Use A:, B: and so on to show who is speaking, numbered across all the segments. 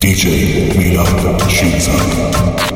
A: DJ میلاد شیرزاد.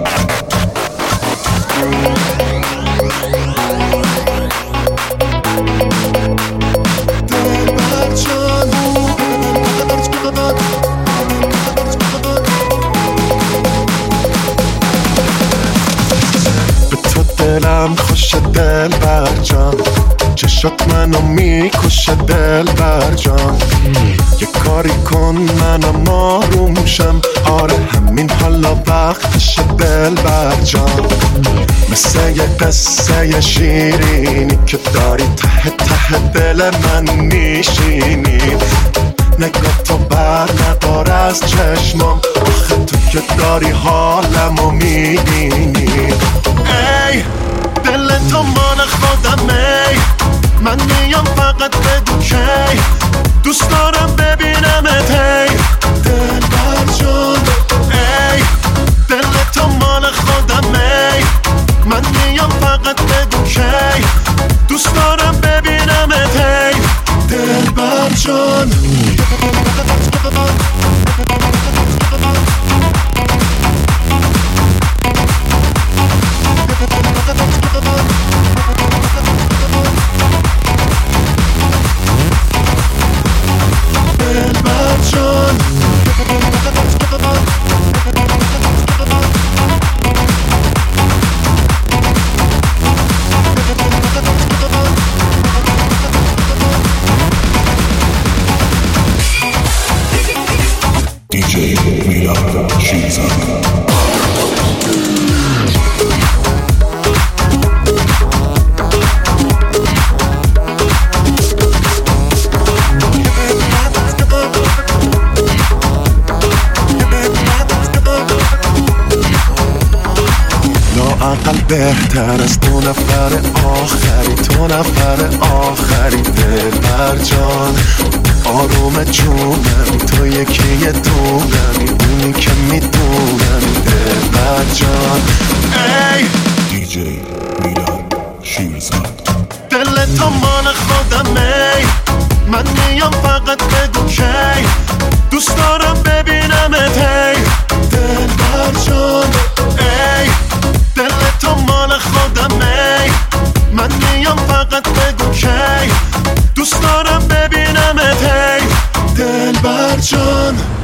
B: به تو دلم خوش دل برجان، چشات منو میکشه دل برجان. یه کاری کن منم آروم شم، آره همین حالا وقتش دل برجان. مثل یه قصه شیرینی که داری ته ته دل من میشینی. نگاه تو بر ندار از چشمام، آخه تو که داری حالمو میبینی. ای دل تو مال خودمه، من میام فقط بگو کی دوست دارم ببینمت. هی دل برجان، ای دل تو مال خودمه، من میام فقط بگو کی دوست دارم ببینمت. هی دل برجان.
A: DJ میلاد شیرزاد.
B: لااقل بهتر از دو نفر آخری، تو نفر آخری. دل برجان آروم جونم، تو یکی دونمی، اونی که میدونم. دل برجان، ای
A: DJ میلاد شیرزاد.
B: دل تو مال خودمه، من میام فقط بگو کی دوست دارم ببینمت. هی دل برجان، ای دل تو مال خودمه، من میام فقط بگو کی دوست دارم ببینمت. هی دل برجان.